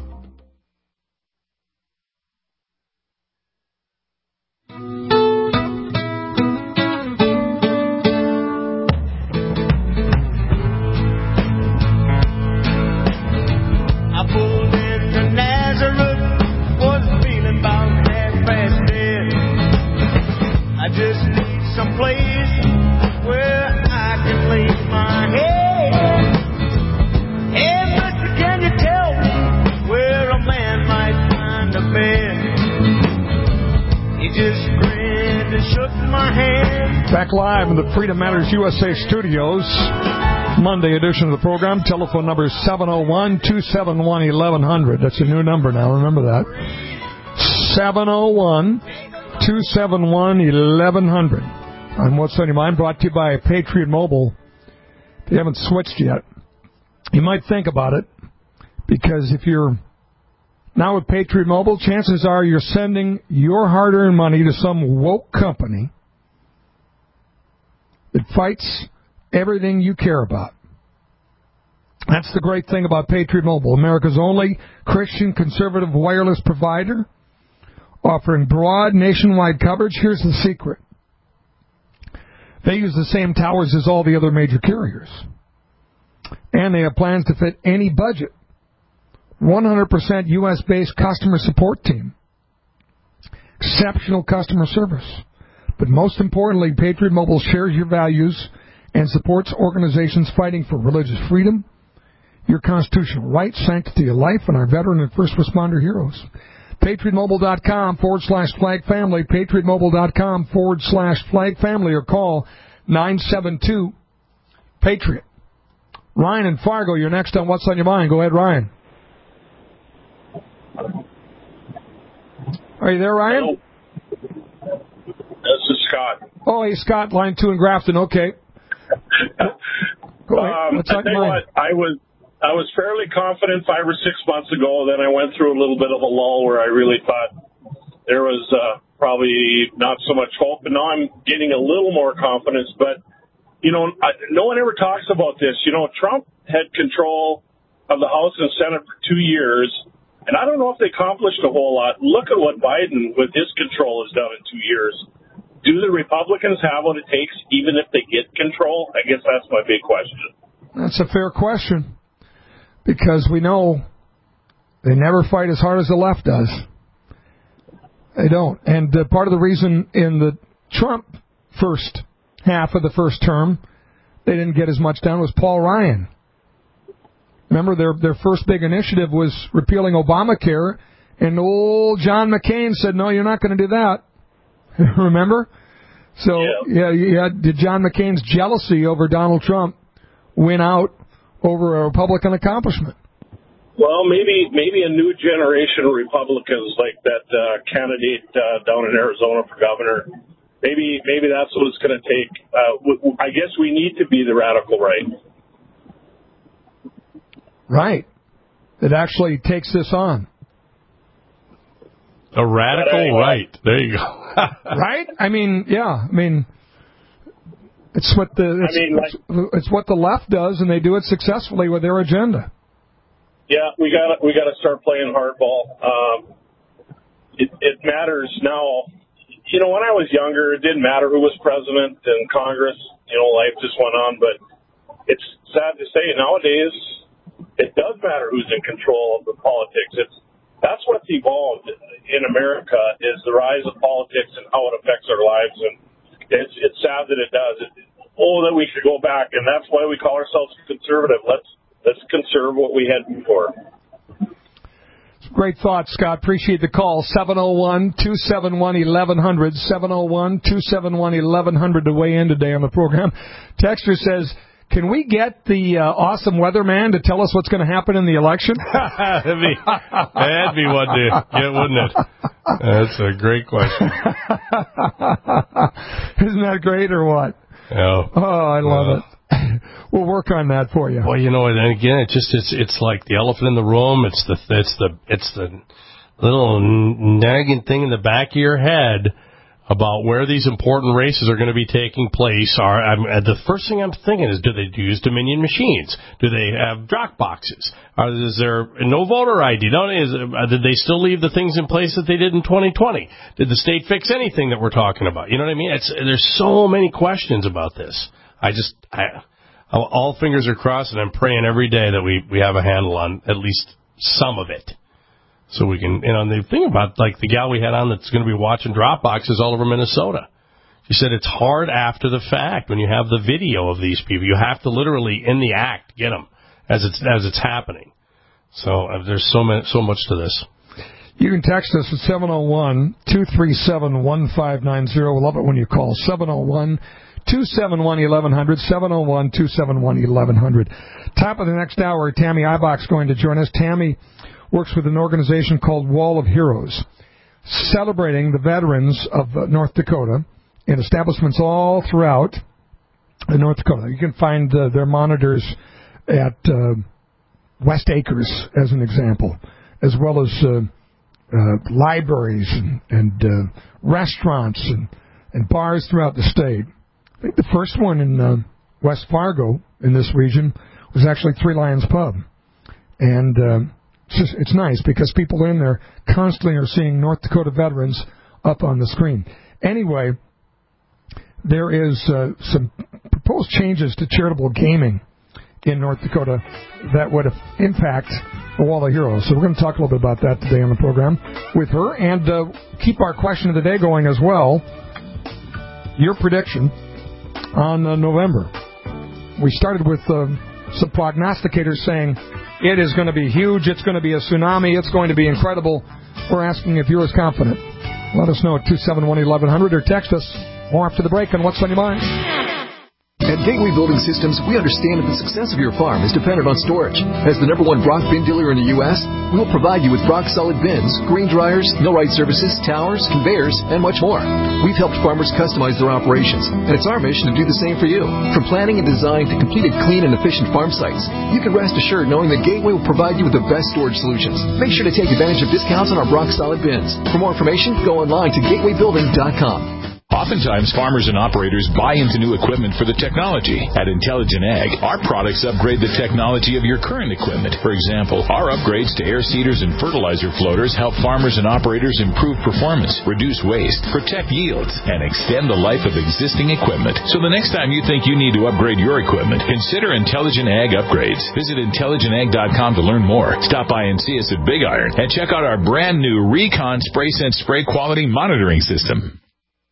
Back live in the Freedom Matters U S A studios, Monday edition of the program. Telephone number is seven oh one, two seven one, eleven hundred. That's a new number now, remember that. seven oh one, two seven one, eleven hundred. On What's on Your Mind, brought to you by Patriot Mobile. If you haven't switched yet, you might think about it, because if you're now with Patriot Mobile, chances are you're sending your hard-earned money to some woke company that fights everything you care about. That's the great thing about Patriot Mobile, America's only Christian conservative wireless provider, offering broad nationwide coverage. Here's the secret. They use the same towers as all the other major carriers. And they have plans to fit any budget. one hundred percent U S-based customer support team. exceptional customer service. But most importantly, Patriot Mobile shares your values and supports organizations fighting for religious freedom, your constitutional rights, sanctity of life, and our veteran and first responder heroes. PatriotMobile.com forward slash flag family, PatriotMobile.com forward slash flag family, or call nine seven two Patriot. Ryan in Fargo, you're next on What's on Your Mind. Go ahead, Ryan. Are you there, Ryan? Hello. This is Scott. Oh, hey, Scott, line two in Grafton. Okay. Go ahead. Um, What's I on tell your you mind? what, I was I was fairly confident five or six months ago. Then I went through a little bit of a lull where I really thought there was uh, probably not so much hope. But now I'm getting a little more confidence. But, you know, I, no one ever talks about this. You know, Trump had control of the House and Senate for two years. And I don't know if they accomplished a whole lot. Look at what Biden, with his control, has done in two years. Do the Republicans have what it takes, even if they get control? I guess that's my big question. That's a fair question, because we know they never fight as hard as the left does. They don't. And uh, part of the reason in the Trump first half of the first term they didn't get as much done was Paul Ryan. Remember, their their first big initiative was repealing Obamacare, and old John McCain said, no, you're not going to do that. Remember? So, yeah, yeah, yeah, John McCain's jealousy over Donald Trump win out over a Republican accomplishment. Well, maybe maybe a new generation of Republicans, like that uh, candidate uh, down in Arizona for governor, maybe maybe that's what it's going to take. Uh, w- I guess we need to be the radical right. Right. It actually takes this on. A radical anyway. Right. There you go. Right? I mean, yeah. I mean, it's what the it's, I mean, like, it's, it's what the left does, and they do it successfully with their agenda. Yeah, we got we got to start playing hardball. Um, it, it matters now. You know, when I was younger, it didn't matter who was president and Congress. You know, life just went on. But it's sad to say nowadays it does matter who's in control of the politics. It's that's what's evolved in America is the rise of politics and how it affects our lives. And it's it's sad that it does. It, oh, that we should go back, and that's why we call ourselves conservative. Let's let's conserve what we had before. Great thought, Scott. Appreciate the call. seven oh one, two seven one, eleven hundred, seven oh one, two seven one, eleven hundred to weigh in today on the program. Texter says, can we get the uh, awesome weatherman to tell us what's going to happen in the election? that'd, be, that'd be one to get, wouldn't it? That's a great question. Isn't that great or what? Yeah. Oh, I love uh, it. We'll work on that for you. Well, you know, and again, it just it's it's like the elephant in the room. It's the it's the it's the little nagging thing in the back of your head about where these important races are going to be taking place. Are I'm, the first thing I'm thinking is, do they use Dominion machines? Do they have drop boxes? Are, is there no voter I D? No, is, uh, did they still leave the things in place that they did in twenty twenty? Did the state fix anything that we're talking about? You know what I mean? It's, there's so many questions about this. I just, I, all fingers are crossed, and I'm praying every day that we, we have a handle on at least some of it. So we can, you know, and the thing about, like, the gal we had on that's going to be watching drop boxes all over Minnesota. She said it's hard after the fact when you have the video of these people. You have to literally, in the act, get them as it's as it's happening. So uh, there's so many, so much to this. You can text us at seven oh one, two three seven, one five nine zero. We'll love it when you call. seven oh one, two seven one, eleven hundred, seven oh one, two seven one, eleven hundred. Top of the next hour, Tammy Ibach's going to join us. Tammy works with an organization called Wall of Heroes, celebrating the veterans of North Dakota in establishments all throughout North Dakota. You can find uh, their monitors at uh, West Acres, as an example, as well as uh, uh, libraries and, and uh, restaurants and, and bars throughout the state. I think the first one in uh, West Fargo, in this region, was actually Three Lions Pub. And uh, It's, just, it's nice because people in there constantly are seeing North Dakota veterans up on the screen. Anyway, there is uh, some proposed changes to charitable gaming in North Dakota that would impact the Wall of Heroes. So we're going to talk a little bit about that today on the program with her, and uh, keep our question of the day going as well. Your prediction on uh, November. We started with uh, some prognosticators saying it is going to be huge, it's going to be a tsunami, it's going to be incredible. We're asking if you're as confident. Let us know at two seven one, eleven hundred or text us. More after the break on What's on Your Mind. At Gateway Building Systems, we understand that the success of your farm is dependent on storage. As the number one Brock bin dealer in the U S, we'll provide you with Brock solid bins, green dryers, no-ride services, towers, conveyors, and much more. We've helped farmers customize their operations, and it's our mission to do the same for you. From planning and design to completed clean and efficient farm sites, you can rest assured knowing that Gateway will provide you with the best storage solutions. Make sure to take advantage of discounts on our Brock solid bins. For more information, go online to gateway building dot com. Oftentimes, farmers and operators buy into new equipment for the technology. At Intelligent Ag, our products upgrade the technology of your current equipment. For example, our upgrades to air seeders and fertilizer floaters help farmers and operators improve performance, reduce waste, protect yields, and extend the life of existing equipment. So the next time you think you need to upgrade your equipment, consider Intelligent Ag upgrades. Visit intelligent ag dot com to learn more. Stop by and see us at Big Iron and check out our brand new Recon Spray Sense spray quality monitoring system.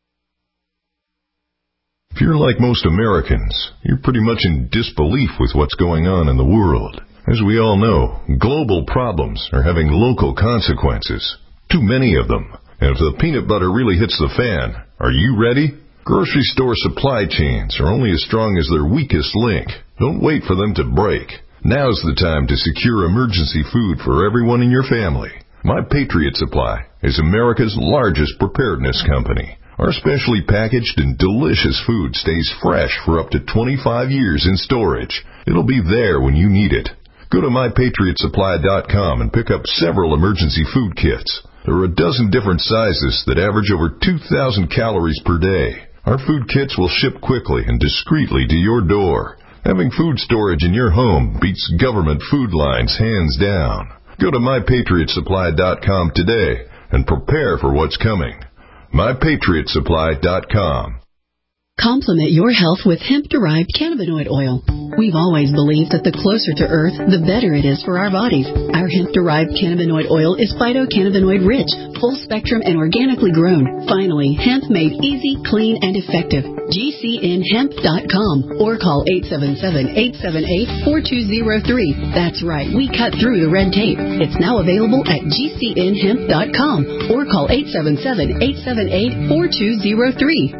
If you're like most Americans, you're pretty much in disbelief with what's going on in the world. As we all know, global problems are having local consequences. Too many of them. And if the peanut butter really hits the fan, are you ready? Grocery store supply chains are only as strong as their weakest link. Don't wait for them to break. Now's the time to secure emergency food for everyone in your family. My Patriot Supply is America's largest preparedness company. Our specially packaged and delicious food stays fresh for up to twenty-five years in storage. It'll be there when you need it. Go to my patriot supply dot com and pick up several emergency food kits. There are a dozen different sizes that average over two thousand calories per day. Our food kits will ship quickly and discreetly to your door. Having food storage in your home beats government food lines hands down. Go to my patriot supply dot com today and prepare for what's coming. my patriot supply dot com. Complement your health with hemp-derived cannabinoid oil. We've always believed that the closer to Earth, the better it is for our bodies. Our hemp-derived cannabinoid oil is phytocannabinoid-rich, full-spectrum, and organically grown. Finally, hemp made easy, clean, and effective. G C N hemp dot com or call eight seven seven, eight seven eight, four two zero three. That's right, we cut through the red tape. It's now available at G C N hemp dot com or call eight seven seven, eight seven eight, four two zero three.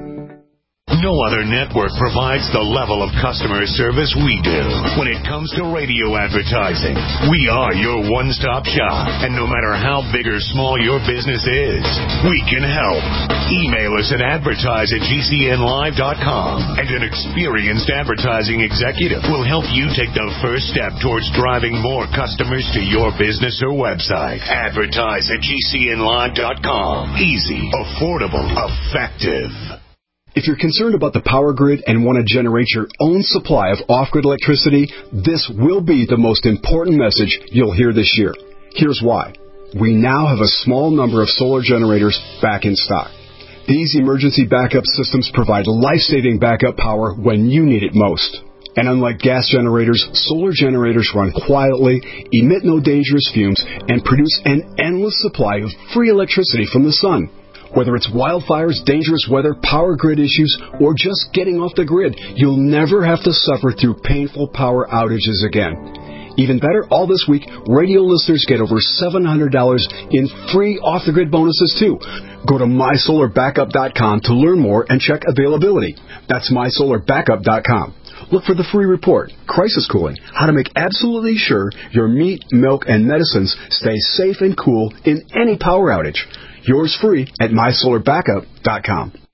No other network provides the level of customer service we do when it comes to radio advertising. We are your one-stop shop, and no matter how big or small your business is, we can help. Email us at advertise at G C N live dot com, and an experienced advertising executive will help you take the first step towards driving more customers to your business or website. Advertise at G C N live dot com. Easy, affordable, effective. If you're concerned about the power grid and want to generate your own supply of off-grid electricity, this will be the most important message you'll hear this year. Here's why. We now have a small number of solar generators back in stock. These emergency backup systems provide life-saving backup power when you need it most. And unlike gas generators, solar generators run quietly, emit no dangerous fumes, and produce an endless supply of free electricity from the sun. Whether it's wildfires, dangerous weather, power grid issues, or just getting off the grid, you'll never have to suffer through painful power outages again. Even better, all this week, radio listeners get over seven hundred dollars in free off-the-grid bonuses, too. Go to my solar backup dot com to learn more and check availability. That's my solar backup dot com. Look for the free report, Crisis Cooling, how to make absolutely sure your meat, milk, and medicines stay safe and cool in any power outage. Yours free at my solar backup dot com.